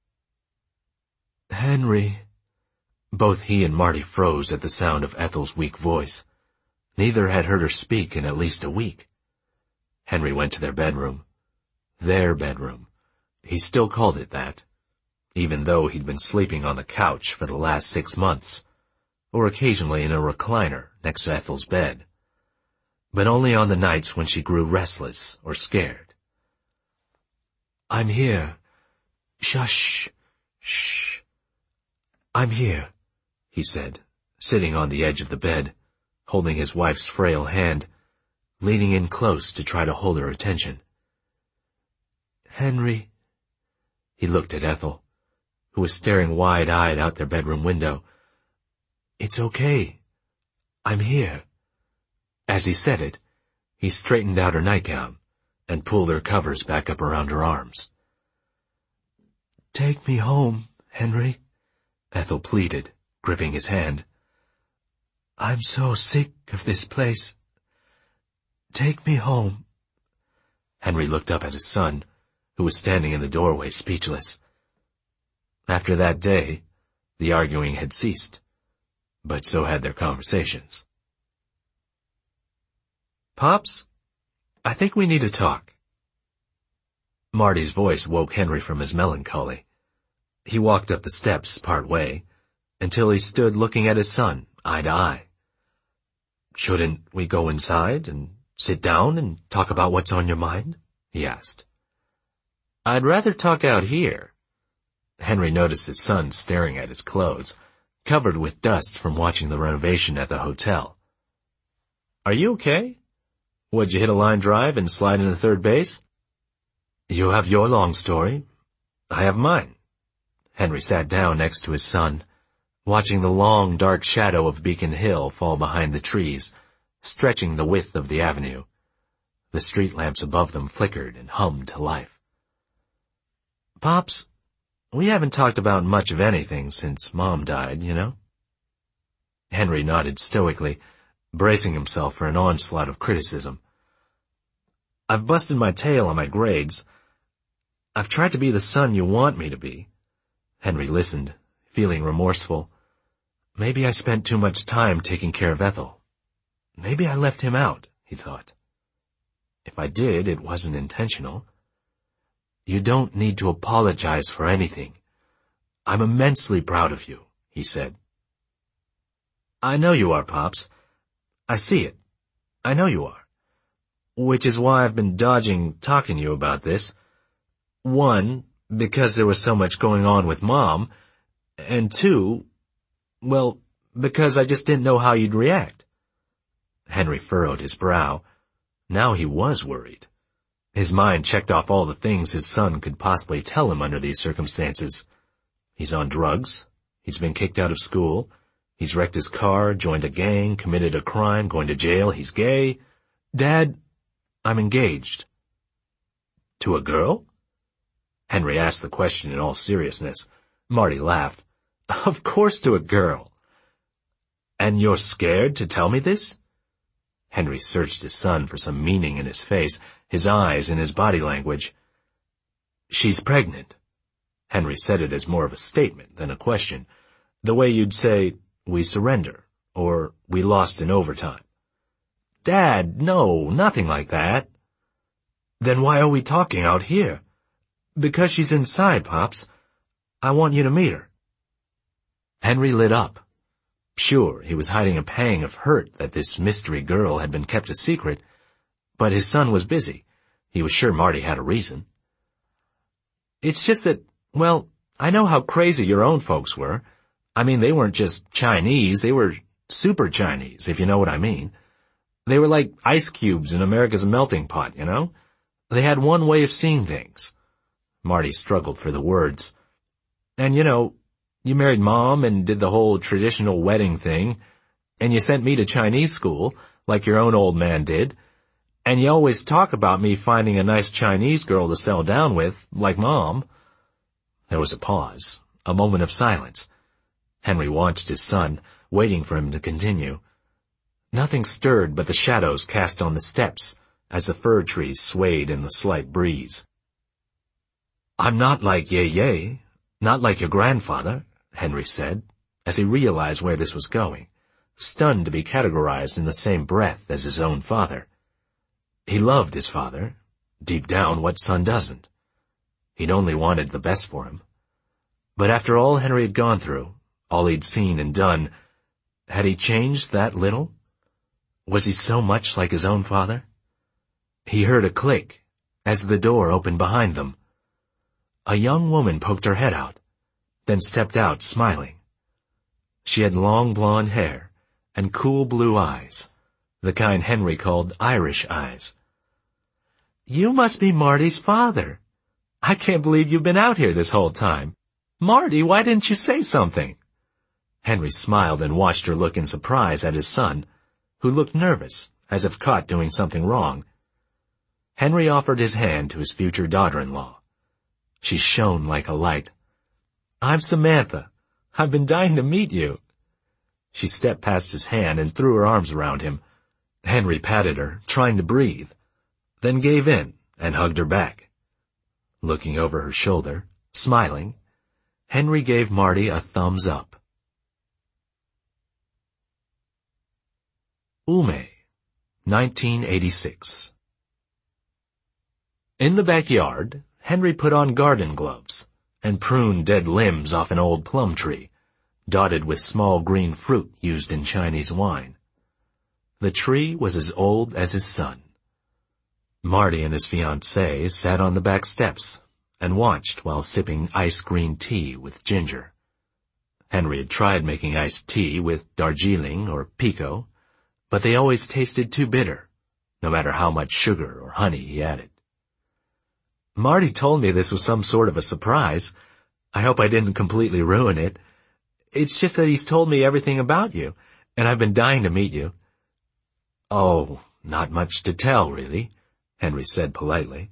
"Henry." Both he and Marty froze at the sound of Ethel's weak voice. Neither had heard her speak in at least a week. Henry went to their bedroom. Their bedroom. He still called it that, even though he'd been sleeping on the couch for the last 6 months, or occasionally in a recliner next to Ethel's bed. But only on the nights when she grew restless or scared. "I'm here. Shush. Shh. I'm here," he said, sitting on the edge of the bed, holding his wife's frail hand, leaning in close to try to hold her attention. "Henry." He looked at Ethel, who was staring wide-eyed out their bedroom window. "It's okay. I'm here." As he said it, he straightened out her nightgown and pulled her covers back up around her arms. "Take me home, Henry," Ethel pleaded, gripping his hand. "I'm so sick of this place. Take me home." Henry looked up at his son, who was standing in the doorway speechless. After that day, the arguing had ceased, but so had their conversations. "Pops, I think we need to talk." Marty's voice woke Henry from his melancholy. He walked up the steps part way, until he stood looking at his son, eye to eye. "Shouldn't we go inside and sit down and talk about what's on your mind?" he asked. "I'd rather talk out here." Henry noticed his son staring at his clothes, covered with dust from watching the renovation at the hotel. "Are you okay? Would you hit a line drive and slide into third base?" "You have your long story. I have mine." Henry sat down next to his son, watching the long, dark shadow of Beacon Hill fall behind the trees, stretching the width of the avenue. The street lamps above them flickered and hummed to life. "Pops, we haven't talked about much of anything since Mom died, you know?" Henry nodded stoically, bracing himself for an onslaught of criticism. "I've busted my tail on my grades. I've tried to be the son you want me to be." Henry listened, feeling remorseful. Maybe I spent too much time taking care of Ethel. Maybe I left him out, he thought. If I did, it wasn't intentional. "You don't need to apologize for anything. I'm immensely proud of you," he said. "I know you are, Pops. I see it. I know you are. Which is why I've been dodging talking to you about this. One, because there was so much going on with Mom, and two, well, because I just didn't know how you'd react." Henry furrowed his brow. Now he was worried. His mind checked off all the things his son could possibly tell him under these circumstances. He's on drugs. He's been kicked out of school. He's wrecked his car, joined a gang, committed a crime, going to jail. He's gay. "Dad, I'm engaged." "To a girl?" Henry asked the question in all seriousness. Marty laughed. "Of course to a girl." "And you're scared to tell me this?" Henry searched his son for some meaning in his face, his eyes, and his body language. "She's pregnant." Henry said it as more of a statement than a question, the way you'd say, "We surrender," or "We lost in overtime." "Dad, no, nothing like that." "Then why are we talking out here?" "Because she's inside, Pops. I want you to meet her." Henry lit up. Sure, he was hiding a pang of hurt that this mystery girl had been kept a secret, but his son was busy. He was sure Marty had a reason. "It's just that, well, I know how crazy your own folks were. I mean, they weren't just Chinese, they were super Chinese, if you know what I mean. They were like ice cubes in America's melting pot, you know? They had one way of seeing things." Marty struggled for the words. "And you know, you married Mom and did the whole traditional wedding thing, and you sent me to Chinese school, like your own old man did, and you always talk about me finding a nice Chinese girl to settle down with, like Mom." There was a pause, a moment of silence. Henry watched his son, waiting for him to continue. Nothing stirred but the shadows cast on the steps as the fir trees swayed in the slight breeze. "I'm not like Ye, not like your grandfather," Henry said, as he realized where this was going, stunned to be categorized in the same breath as his own father. He loved his father, Deep down, what son doesn't? He'd only wanted the best for him. But after all Henry had gone through, all he'd seen and done, had he changed that little? Was he so much like his own father? He heard a click as the door opened behind them. A young woman poked her head out, then stepped out smiling. She had long blonde hair and cool blue eyes, the kind Henry called Irish eyes. "You must be Marty's father. I can't believe you've been out here this whole time. Marty, why didn't you say something?" Henry smiled and watched her look in surprise at his son, who looked nervous, as if caught doing something wrong. Henry offered his hand to his future daughter-in-law. She shone like a light. "I'm Samantha. I've been dying to meet you." She stepped past his hand and threw her arms around him. Henry patted her, trying to breathe, then gave in and hugged her back. Looking over her shoulder, smiling, Henry gave Marty a thumbs up. Ume, 1986. In the backyard, Henry put on garden gloves and pruned dead limbs off an old plum tree, dotted with small green fruit used in Chinese wine. The tree was as old as his son. Marty and his fiancée sat on the back steps and watched while sipping ice green tea with ginger. Henry had tried making iced tea with Darjeeling or Pico, but they always tasted too bitter, no matter how much sugar or honey he added. "Marty told me this was some sort of a surprise. I hope I didn't completely ruin it. It's just that he's told me everything about you, and I've been dying to meet you." "Oh, not much to tell, really," Henry said politely.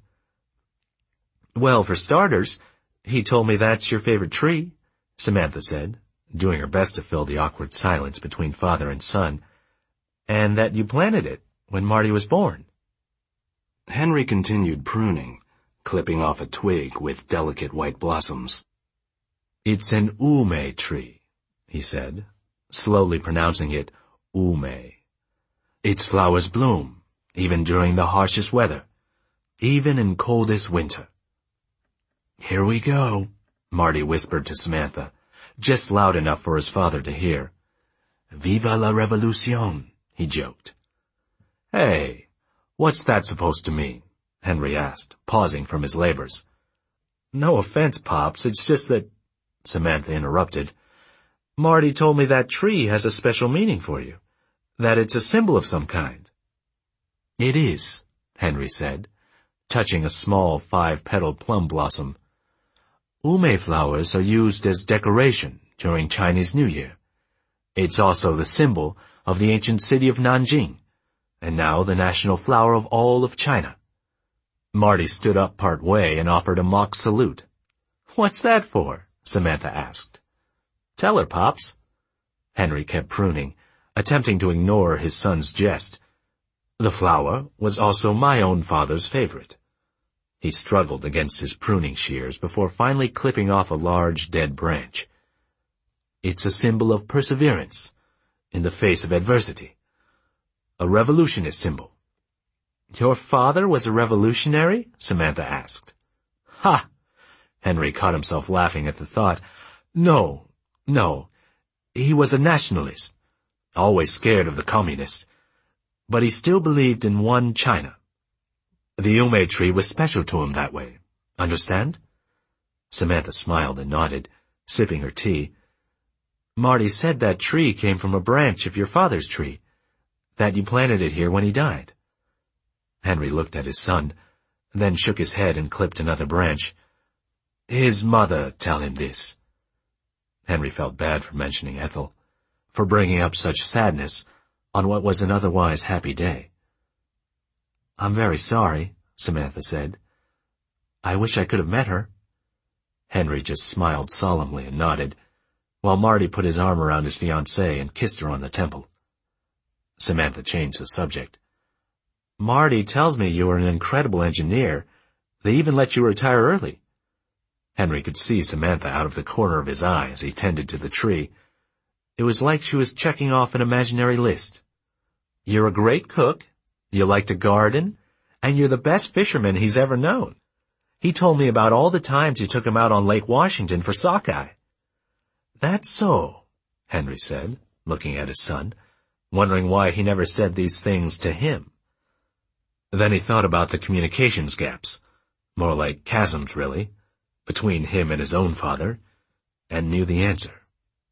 "Well, for starters, he told me that's your favorite tree," Samantha said, doing her best to fill the awkward silence between father and son, "and that you planted it when Marty was born." Henry continued pruning, clipping off a twig with delicate white blossoms. "It's an ume tree," he said, slowly pronouncing it ume. "Its flowers bloom, even during the harshest weather, even in coldest winter." "Here we go," Marty whispered to Samantha, just loud enough for his father to hear. "Viva la revolution," he joked. "Hey, what's that supposed to mean?" Henry asked, pausing from his labors. "No offense, Pops, it's just that—" Samantha interrupted. "Marty told me that tree has a special meaning for you, that it's a symbol of some kind." "It is," Henry said, touching a small 5-petaled plum blossom. "Ume flowers are used as decoration during Chinese New Year. It's also the symbol of the ancient city of Nanjing, and now the national flower of all of China." Marty stood up part way and offered a mock salute. "What's that for?" Samantha asked. "Tell her, Pops." Henry kept pruning, attempting to ignore his son's jest. "The flower was also my own father's favorite." He struggled against his pruning shears before finally clipping off a large dead branch. "It's a symbol of perseverance in the face of adversity. A revolutionist symbol." "Your father was a revolutionary?" Samantha asked. "Ha!" Henry caught himself laughing at the thought. No. He was a nationalist, always scared of the communists. But he still believed in one China. The ume tree was special to him that way. Understand?" Samantha smiled and nodded, sipping her tea. "Marty said that tree came from a branch of your father's tree, that you planted it here when he died." Henry looked at his son, then shook his head and clipped another branch. "His mother tell him this." Henry felt bad for mentioning Ethel, for bringing up such sadness on what was an otherwise happy day. "I'm very sorry," Samantha said. "I wish I could have met her." Henry just smiled solemnly and nodded, while Marty put his arm around his fiancée and kissed her on the temple. Samantha changed the subject. "Marty tells me you are an incredible engineer. They even let you retire early." Henry could see Samantha out of the corner of his eye as he tended to the tree. It was like she was checking off an imaginary list. "You're a great cook, you like to garden, And you're the best fisherman he's ever known. He told me about all the times you took him out on Lake Washington for sockeye." "That's so," Henry said, looking at his son, wondering why he never said these things to him. Then he thought about the communications gaps, more like chasms really, between him and his own father, and knew the answer.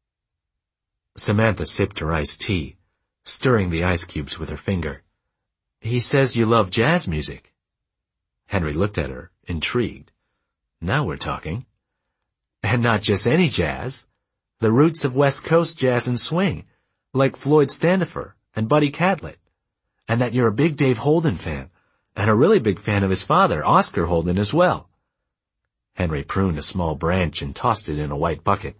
Samantha sipped her iced tea, stirring the ice cubes with her finger. "He says you love jazz music." Henry looked at her, intrigued. "Now we're talking." "And not just any jazz. The roots of West Coast jazz and swing, like Floyd Standifer and Buddy Catlett. And that you're a big Dave Holden fan, and a really big fan of his father, Oscar Holden, as well." Henry pruned a small branch and tossed it in a white bucket.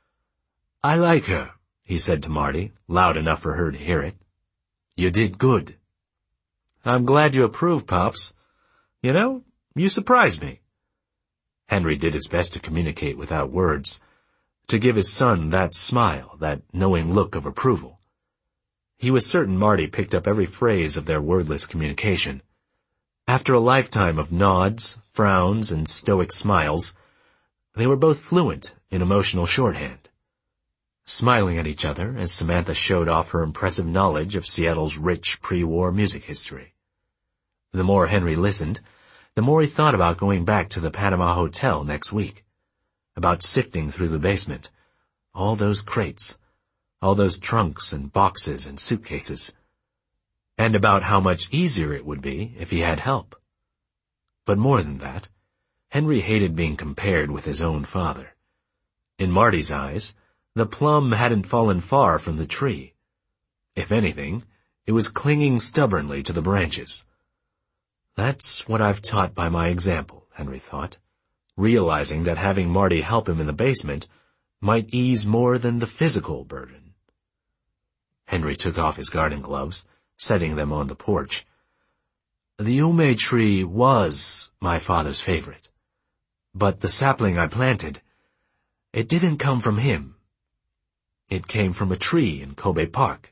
"I like her," he said to Marty, loud enough for her to hear it. "You did good." "I'm glad you approve, Pops. You know, you surprised me." Henry did his best to communicate without words, to give his son that smile, that knowing look of approval. He was certain Marty picked up every phrase of their wordless communication. After a lifetime of nods, frowns, and stoic smiles, they were both fluent in emotional shorthand. Smiling at each other as Samantha showed off her impressive knowledge of Seattle's rich pre-war music history. The more Henry listened, the more he thought about going back to the Panama Hotel next week, about sifting through the basement, all those crates, all those trunks and boxes and suitcases, and about how much easier it would be if he had help. But more than that, Henry hated being compared with his own father. In Marty's eyes, the plum hadn't fallen far from the tree. If anything, it was clinging stubbornly to the branches. That's what I've taught by my example, Henry thought, realizing that having Marty help him in the basement might ease more than the physical burden. Henry took off his garden gloves, setting them on the porch. "The ume tree was my father's favorite, but the sapling I planted, it didn't come from him. It came from a tree in Kobe Park."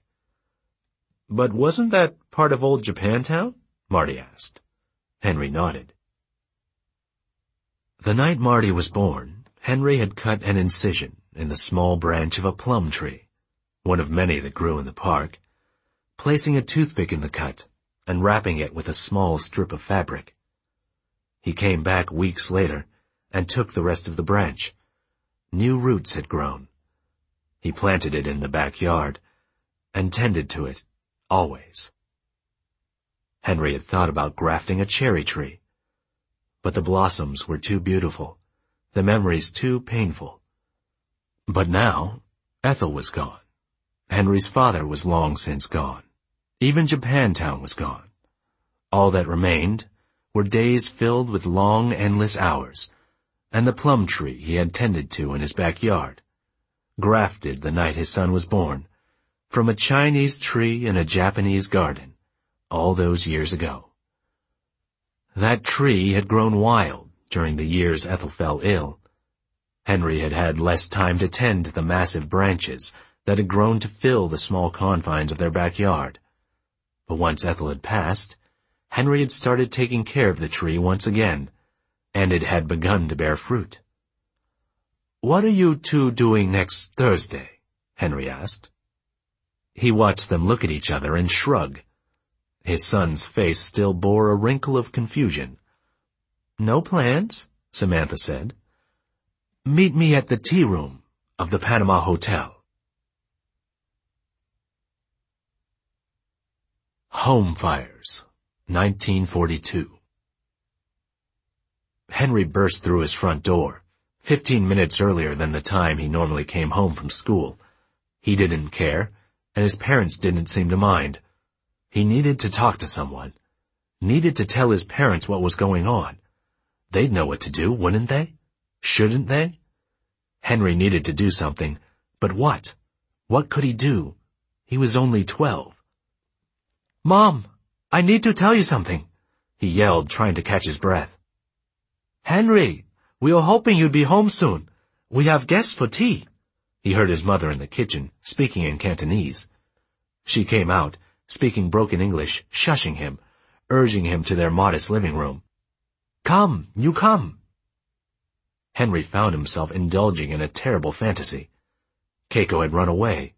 "But wasn't that part of old Japantown?" Marty asked. Henry nodded. The night Marty was born, Henry had cut an incision in the small branch of a plum tree, one of many that grew in the park, placing a toothpick in the cut and wrapping it with a small strip of fabric. He came back weeks later and took the rest of the branch. New roots had grown. He planted it in the backyard and tended to it, always. Henry had thought about grafting a cherry tree, but the blossoms were too beautiful, the memories too painful. But now, Ethel was gone. Henry's father was long since gone. Even Japantown was gone. All that remained were days filled with long, endless hours, and the plum tree he had tended to in his backyard, grafted the night his son was born, from a Chinese tree in a Japanese garden, all those years ago. That tree had grown wild during the years Ethel fell ill. Henry had had less time to tend to the massive branches that had grown to fill the small confines of their backyard. But once Ethel had passed, Henry had started taking care of the tree once again, and it had begun to bear fruit. "What are you two doing next Thursday?" Henry asked. He watched them look at each other and shrug. His son's face still bore a wrinkle of confusion. "No plans," Samantha said. "Meet me at the tea room of the Panama Hotel." Home Fires, 1942. Henry burst through his front door, 15 minutes earlier than the time he normally came home from school. He didn't care, and his parents didn't seem to mind. He needed to talk to someone. Needed to tell his parents what was going on. They'd know what to do, wouldn't they? Shouldn't they? Henry needed to do something, but what? What could he do? He was only 12. "Mom, I need to tell you something," he yelled, trying to catch his breath. "Henry, we were hoping you'd be home soon. We have guests for tea." He heard his mother in the kitchen, speaking in Cantonese. She came out, speaking broken English, shushing him. urging him to their modest living room. "Come, you come." Henry found himself indulging in a terrible fantasy. Keiko had run away.